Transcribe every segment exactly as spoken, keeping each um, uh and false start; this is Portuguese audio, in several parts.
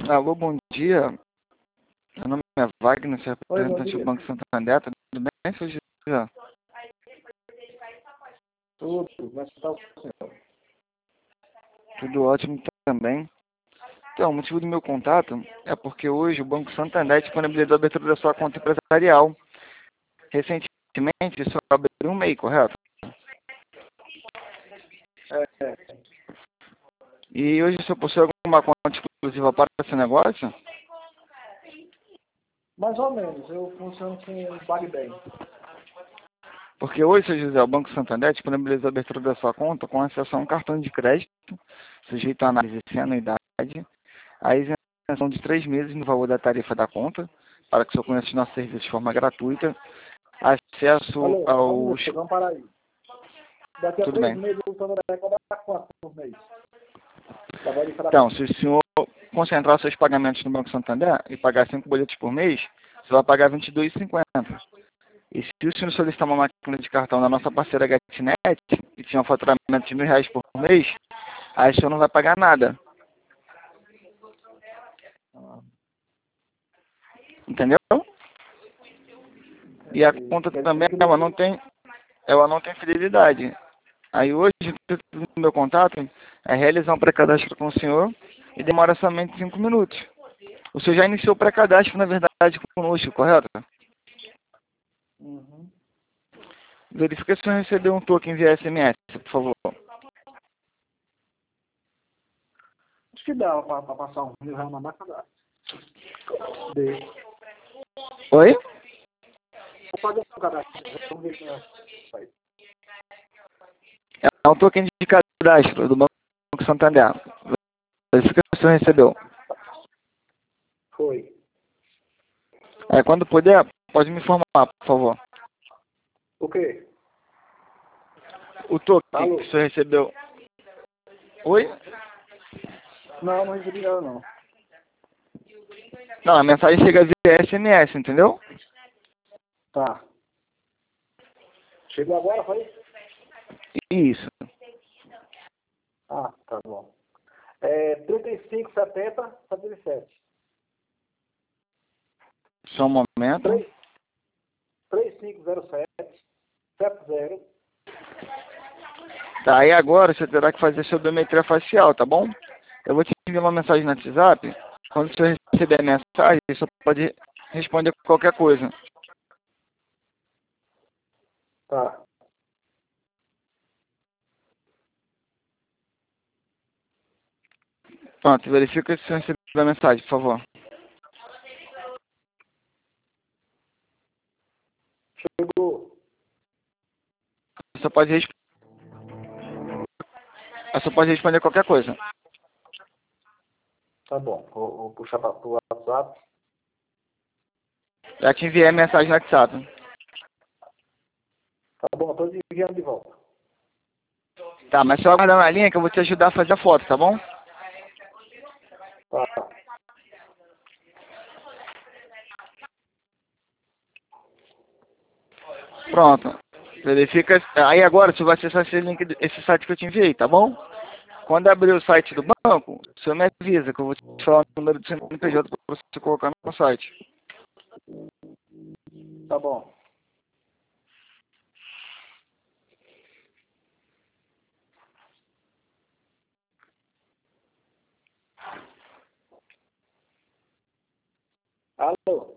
Alô, bom dia. Meu nome é Wagner, sou Oi, bom representante do dia. Banco Santander. Tudo bem, seu José? Tudo, mas está o senhor? Tudo ótimo também. Então, o motivo do meu contato é porque hoje o Banco Santander disponibilizou a abertura da sua conta empresarial. Recentemente, isso abriu um MEI, correto? É, é, E hoje o senhor possui alguma conta exclusiva para esse negócio? mais ou menos, eu funciono com o PagBem. Porque hoje, seu José, o Banco Santander disponibilizou a abertura da sua conta com acesso a um cartão de crédito, sujeito a análise sem anuidade, a isenção de três meses no valor da tarifa da conta, para que o senhor conheça os nossos serviços de forma gratuita, acesso Alô, só um aos... minuto, vamos parar aí. Daqui a Tudo três bem. meses o senhor vai cobrar quanto por mês? Tá verificado? Então, se o senhor concentrar seus pagamentos no Banco Santander e pagar cinco boletos por mês, você vai pagar vinte e dois reais e cinquenta centavos. E se o senhor solicitar uma máquina de cartão da nossa parceira GetNet, que tinha um faturamento de mil reais por mês, aí o senhor não vai pagar nada. Ah, Entendeu? E a entendi. conta Quer dizer também, que ela no- não tem, ela não tem fidelidade. Aí hoje, o meu contato é realizar um pré-cadastro com o senhor e demora somente cinco minutos. O senhor já iniciou o pré-cadastro, na verdade, conosco, correto? Uhum. Verifica se o senhor recebeu um token via S M S, por favor. Acho que dá para passar um mil reais na máquina. Dê. Oi? Vou fazer um cadastro, vamos ver quem é. Vai. É um token de cadastro do Banco Santander. Verifica se o senhor recebeu. Foi. É, quando puder, pode me informar, por favor. O quê? O token que Alô? o senhor recebeu. Oi? Não, não recebi nada não. Não, a mensagem chega via S M S, entendeu? Tá. Chegou agora, foi? Isso. Ah, tá bom. É trinta e cinco, setenta, setenta e sete. Só um momento. três cinco zero sete, sete zero. Tá, aí agora você terá que fazer sua biometria facial, tá bom? Eu vou te enviar uma mensagem no WhatsApp. Quando você receber a mensagem, você pode responder qualquer coisa. Tá. Pronto, verifica se você recebeu a mensagem, por favor. Chegou. Você pode, resp... você pode responder qualquer coisa. Tá bom. Vou, vou puxar para o WhatsApp. Já te enviei a mensagem no WhatsApp. Tá bom, estou enviando de volta. Tá, mas só aguardar na linha que eu vou te ajudar a fazer a foto, tá bom? Tá. Pronto. Verifica. Aí agora você vai acessar esse link, esse site que eu te enviei, tá bom? Quando abrir o site do banco, o senhor me avisa que eu vou te falar o número do C N P J para você colocar no site. Tá bom. Alô?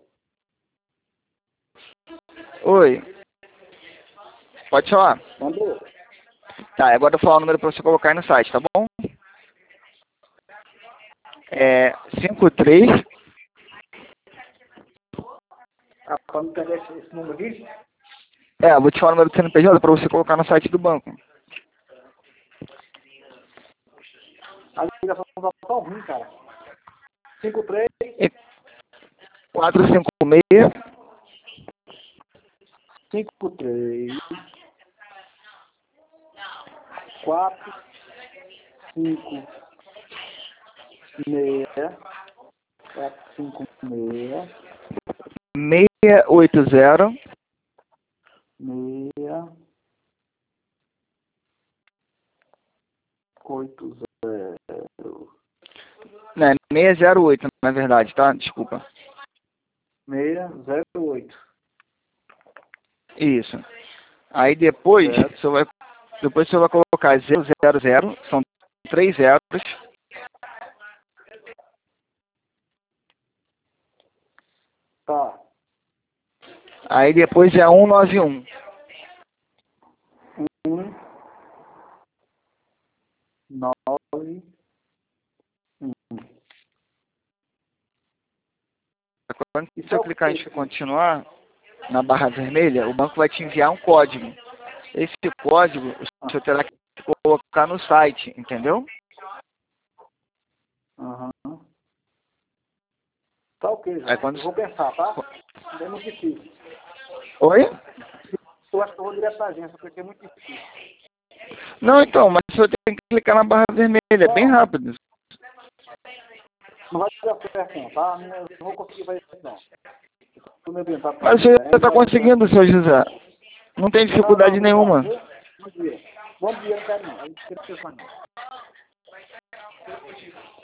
Oi. Pode falar. Mandou? Tá, agora eu vou falar o número para você colocar aí no site, tá bom? É cinco três. Ah, para não pegar esse, esse número aqui? É, eu vou te falar o número do C N P J para você colocar no site do banco. A ligação tá tão ruim, cara. cinco três, quatro cinco seis. cinco três, quatro, cinco, seis, quatro, cinco, seis, seis oito zero. seis, oito zero. Né, seis zero oito, na verdade, tá? Desculpa. seis zero oito. Isso. Aí depois, Certo. você vai, depois você vai colocar zero zero zero, são três zeros. Tá. Aí depois é cento e noventa e um. um, nove, um. Quando Isso você é o clicar que? em continuar, na barra vermelha, o banco vai te enviar um código. Esse código você terá que colocar no site, entendeu? Aham. Tá ok, João. Aí quando... Eu vou pensar, tá? Não é muito difícil. Oi? Eu acho que eu vou direto pra agência, porque é muito difícil. Não, então, mas você tem que clicar na barra vermelha, é bem rápido. Não vai dar certo, não, tá? Não, eu não vou conseguir fazer isso, não. Tô me orientado pra Mas você isso, já está conseguindo, seu José. Não tem Não, não, dificuldade obrigado, nenhuma. viu? Bom dia. Bom dia, não quero não. Aí, não quero não.